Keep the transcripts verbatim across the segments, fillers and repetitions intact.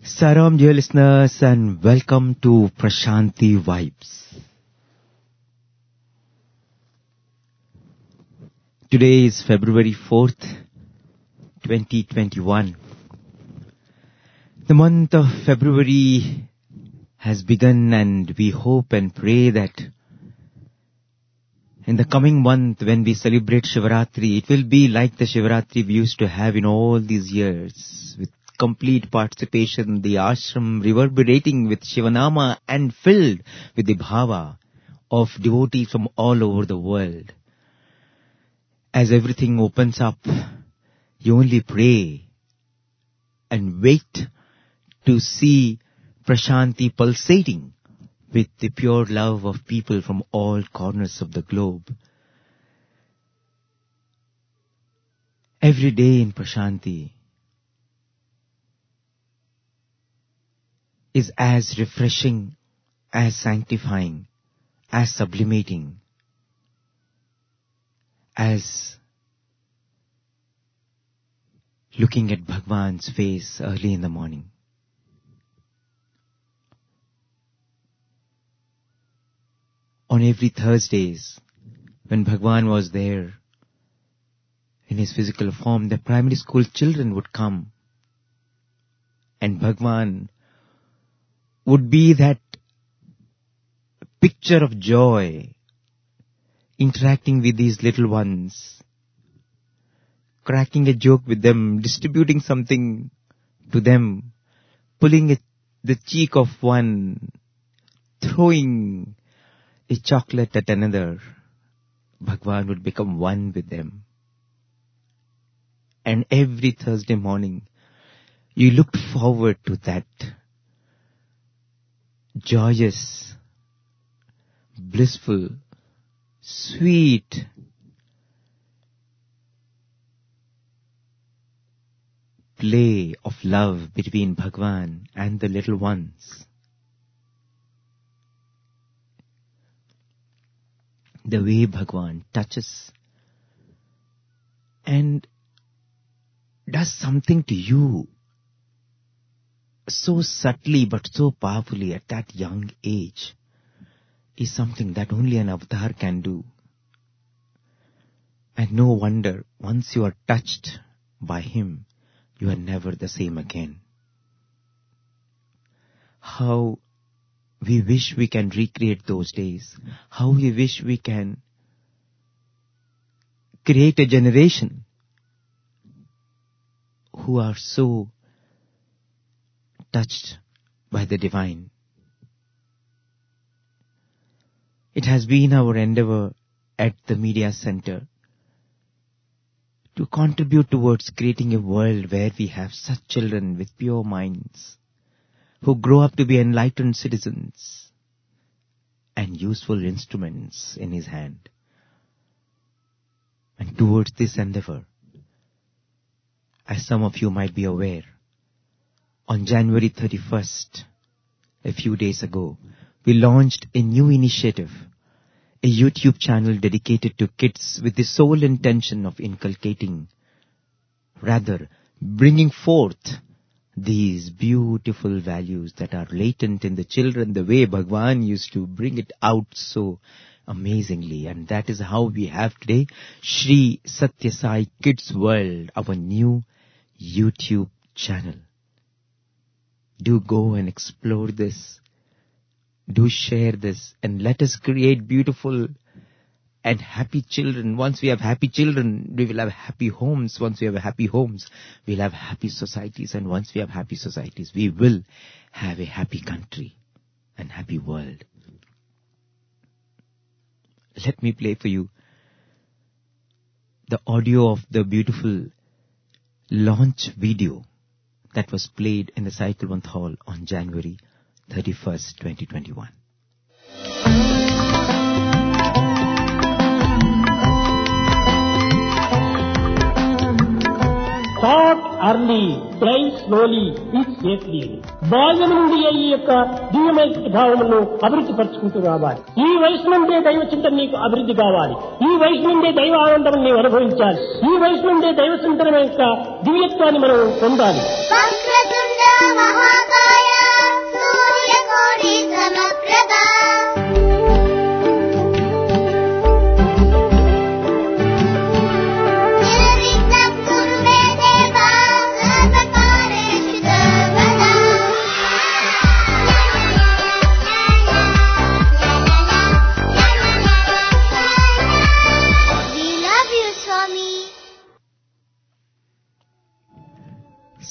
Saram, dear listeners, and welcome to Prashanti Vibes. Today is February fourth, twenty twenty-one. The month of February has begun, and we hope and pray that in the coming month when we celebrate Shivaratri, it will be like the Shivaratri we used to have in all these years, with complete participation, the ashram reverberating with Shivanama and filled with the bhava of devotees from all over the world. As everything opens up, you only pray and wait to see Prashanti pulsating with the pure love of people from all corners of the globe. Every day in Prashanti is as refreshing, as sanctifying, as sublimating, as looking at Bhagwan's face early in the morning. On every Thursdays, when Bhagwan was there in his physical form, the primary school children would come, and Bhagwan would be that picture of joy, interacting with these little ones, cracking a joke with them, distributing something to them, pulling a, the cheek of one, throwing a chocolate at another. Bhagwan would become one with them. And every Thursday morning, you looked forward to that joyous, blissful, sweet, play of love between Bhagwan and the little ones. The way Bhagwan touches and does something to you so subtly but so powerfully at that young age is something that only an avatar can do. And no wonder, once you are touched by him, you are never the same again. How we wish we can recreate those days. How we wish we can create a generation who are so touched by the divine. It has been our endeavor at the Media Center to contribute towards creating a world where we have such children with pure minds who grow up to be enlightened citizens and useful instruments in his hand. And towards this endeavor, as some of you might be aware, on January thirty-first, a few days ago, we launched a new initiative, a YouTube channel dedicated to kids with the sole intention of inculcating, rather bringing forth these beautiful values that are latent in the children, the way Bhagwan used to bring it out so amazingly. And that is how we have today Shri Satya Sai Kids World, our new YouTube channel. Do go and explore this. Do share this and let us create beautiful and happy children. Once we have happy children, we will have happy homes. Once we have happy homes, we'll have happy societies. And once we have happy societies, we will have a happy country and happy world. Let me play for you the audio of the beautiful launch video that was played in the Cyclewant Hall on January thirty-first, twenty twenty-one. Start early, play slowly, eat safely. బాల్యం నుండి ఈ యొక్క దివ్యమైన భావములను అభివృద్ధి పరుచుకుంటూ రావాలి. ఈ వయసు నుండే దైవ చింతన నీకు అభివృద్ధి కావాలి. ఈ వయసు నుండే దైవ ఆనందం నీవు అనుభవించాలి. ఈ వయసు నుండే దైవ చింతన యొక్క దివ్యత్వాన్ని మనం పొందాలి.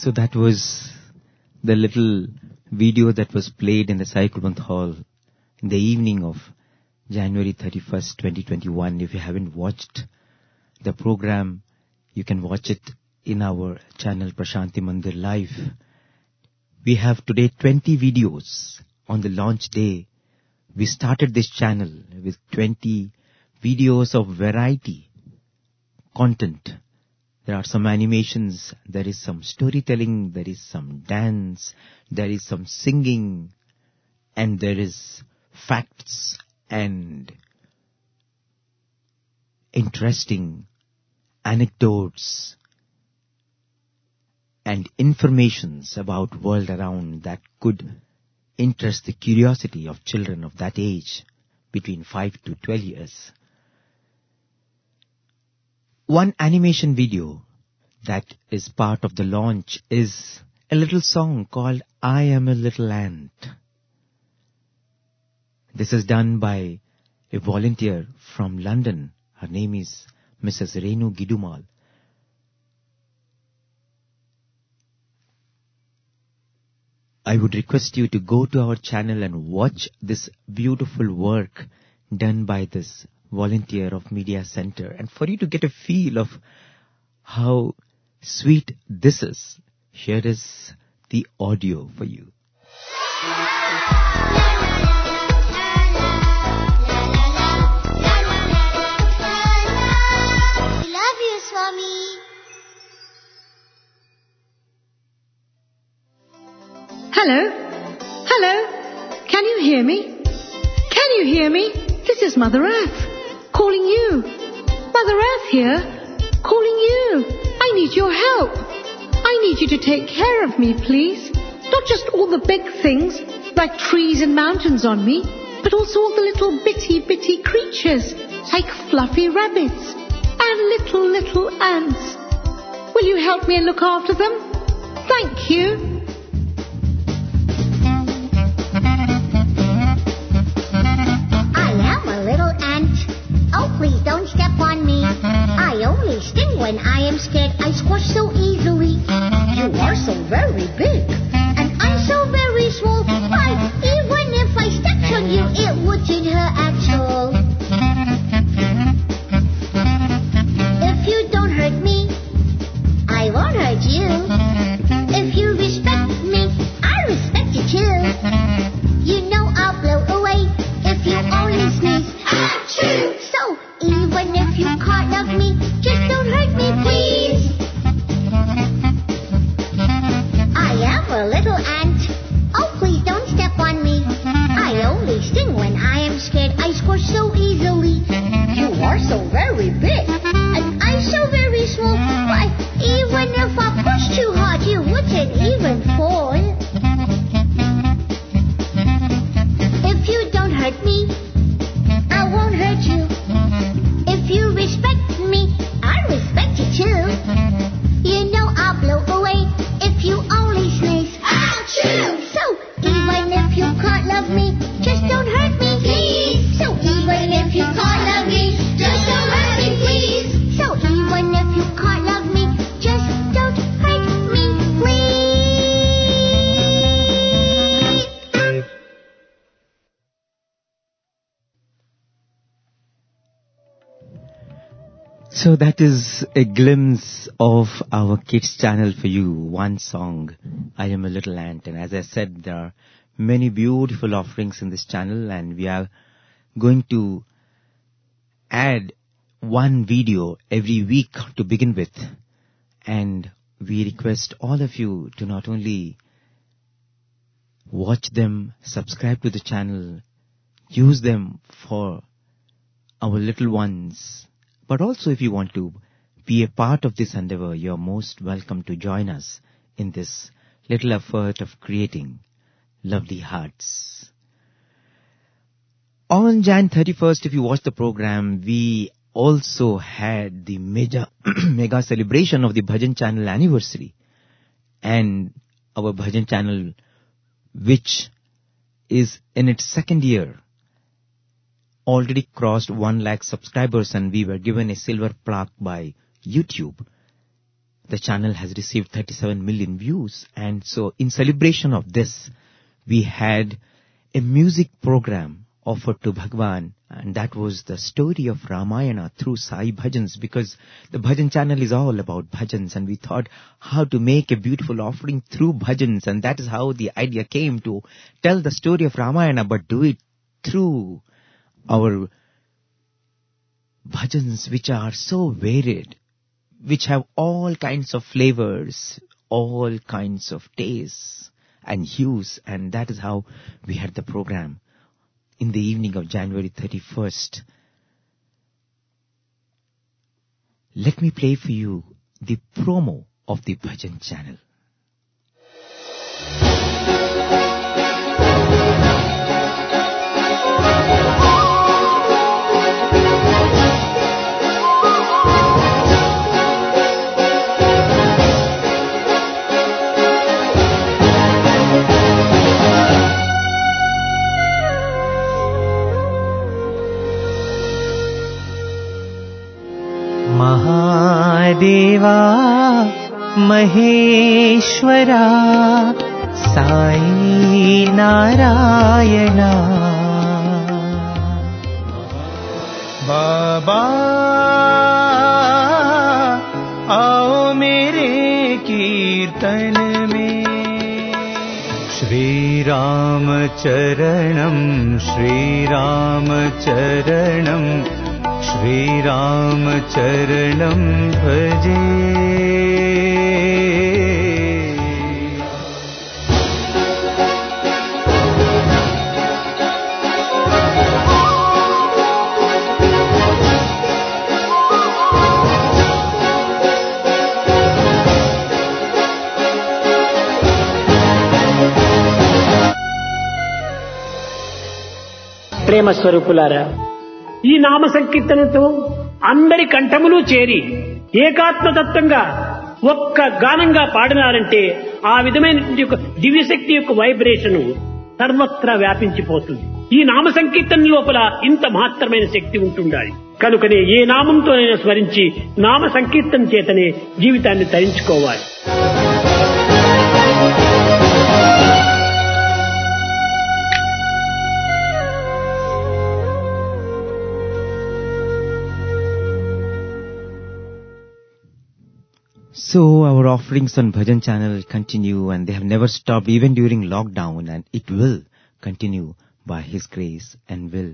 So that was the little video that was played in the Sai Kulwant Hall in the evening of January thirty-first, twenty twenty-one. If you haven't watched the program, you can watch it in our channel Prashanti Mandir Live. We have today twenty videos on the launch day. We started this channel with twenty videos of variety content. There are some animations, there is some storytelling, there is some dance, there is some singing, and there is facts and interesting anecdotes and informations about world around that could interest the curiosity of children of that age, between five to twelve years. One animation video that is part of the launch is a little song called I Am a Little Ant. This is done by a volunteer from London. Her name is Missus Renu Gidumal. I would request you to go to our channel and watch this beautiful work done by this volunteer of Media Center, and for you to get a feel of how sweet this is, here is the audio for you. Love you, Swami. Hello? Hello? Can you hear me? Can you hear me? This is Mother Earth. Calling you. Mother Earth here. Calling you. I need your help. I need you to take care of me, please. Not just all the big things, like trees and mountains on me, but also all the little bitty, bitty creatures, like fluffy rabbits and little, little ants. Will you help me and look after them? Thank you. I am a little ant. Oh, please don't step on me. I only sting when I am scared. I squash so easily. You are so very big, and I'm so very small. Why, even if I stepped on you, it wouldn't hurt at all. If you don't hurt me, I won't hurt you. If you respect me, I respect you too. You know I'll blow away if you only sneeze. Achoo! So, even if you can't love me, just don't hurt me, please. I am a little ant. Oh, please don't step on me. I only sting when I am scared. I squish so easily. You are so very big, and I'm so very small. Why, even if I push too hard, you wouldn't even fall. If you don't hurt me, I won't hurt you. If you respect me, I respect you too. You know I'll blow away if you only sneeze. Achoo! So, even if you can't love me, just don't hurt me, please. So, even if you can't love me, just don't hurt me, please. So, even if you can't love me, just don't hurt me, please. So that is a glimpse of our kids channel for you. One song, I Am a Little Ant. And as I said, there are many beautiful offerings in this channel, and we are going to add one video every week to begin with. And we request all of you to not only watch them, subscribe to the channel, use them for our little ones, but also if you want to be a part of this endeavor, you're most welcome to join us in this little effort of creating lovely hearts. On January thirty-first, if you watched the program, we also had the mega, mega celebration of the Bhajan Channel anniversary. And our Bhajan Channel, which is in its second year, already crossed one lakh subscribers, and we were given a silver plaque by YouTube. the channel has received thirty-seven million views. And so in celebration of this, we had a music program offered to Bhagwan, and that was the story of Ramayana through Sai Bhajans, because the Bhajan channel is all about bhajans, and we thought how to make a beautiful offering through bhajans, and that is how the idea came to tell the story of Ramayana, but do it through our bhajans, which are so varied, which have all kinds of flavors, all kinds of tastes and hues, and that is how we had the program in the evening of January thirty-first. Let me play for you the promo of the Bhajan channel. Mahadeva Maheshwara Sai Narayana बाबा आओ मेरे कीर्तन में श्री राम चरणम श्री राम चरणम श्री राम चरणम भजे। ప్రేమ స్వరూపులారా, ఈ నామ సంకీర్తనతో అందరి కంఠములు చేరి ఏకాత్మతత్వంగా ఒక్క గానంగా పాడినారంటే ఆ విధమైన యొక్క దివ్యశక్తి యొక్క వైబ్రేషన్ సర్వత్రా వ్యాపించిపోతుంది. ఈ నామ సంకీర్తన లోపల ఇంత మహత్తరమైన శక్తి ఉంటుండాలి. కనుకనే ఏ నామంతోనైనా స్మరించి నామ సంకీర్తన చేతనే జీవితాన్ని తరించుకోవాలి. So our offerings on Bhajan channel continue, and they have never stopped even during lockdown, and it will continue by His grace and will.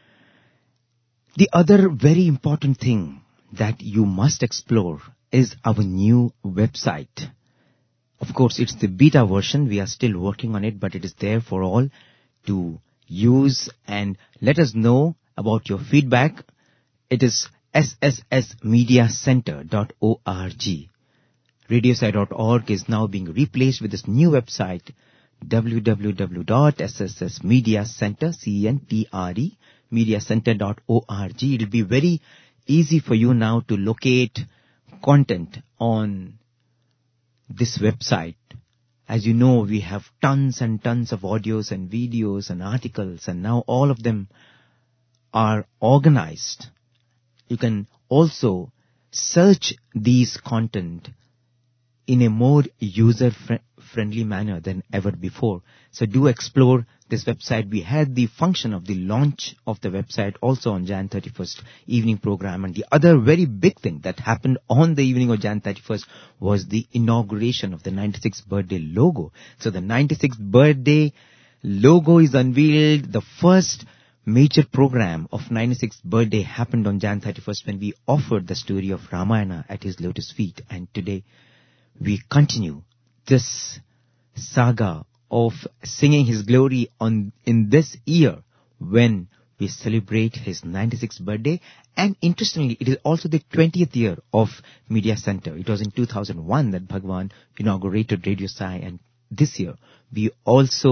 The other very important thing that you must explore is our new website. Of course, it's the beta version. We are still working on it, but it is there for all to use, and let us know about your feedback. It is s s s media center dot org. radio sai dot org is now being replaced with this new website, w w w dot s s s media center, C E N T R E, media center dot org. It will be very easy for you now to locate content on this website. As you know, we have tons and tons of audios and videos and articles, and now all of them are organized. You can also search these content in a more user-friendly manner than ever before. So do explore this website. We had the function of the launch of the website also on January thirty-first evening program. And the other very big thing that happened on the evening of January thirty-first was the inauguration of the ninety-sixth birthday logo. So the ninety-sixth birthday logo is unveiled. The first major program of ninety-sixth birthday happened on January thirty-first when we offered the story of Ramayana at His lotus feet. And today, we continue this saga of singing His glory on in this year when we celebrate His ninety-sixth birthday. And interestingly, it is also the twentieth year of Media Center. It was in two thousand one that Bhagwan inaugurated Radio Sai, and this year we also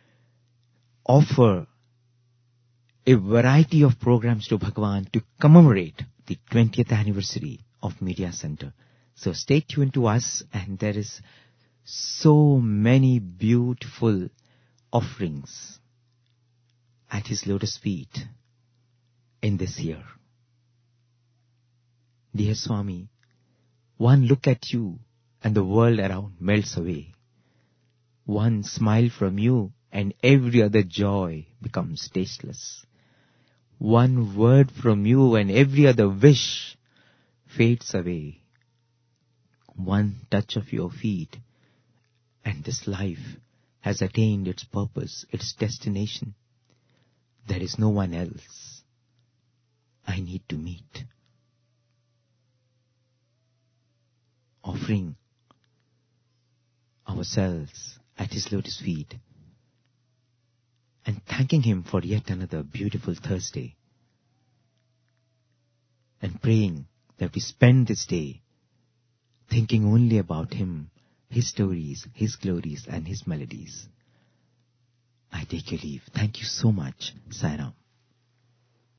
offer a variety of programs to Bhagwan to commemorate the twentieth anniversary of Media Center. So stay tuned to us, and there is so many beautiful offerings at His lotus feet in this year. Dear Swami, one look at you and the world around melts away. One smile from you and every other joy becomes tasteless. One word from you and every other wish fades away. One touch of your feet and this life has attained its purpose, its destination. There is no one else I need to meet. Offering ourselves at His lotus feet and thanking Him for yet another beautiful Thursday, and praying that we spend this day thinking only about Him, His stories, His glories and His melodies. I take your leave. Thank you so much. Sai Ram.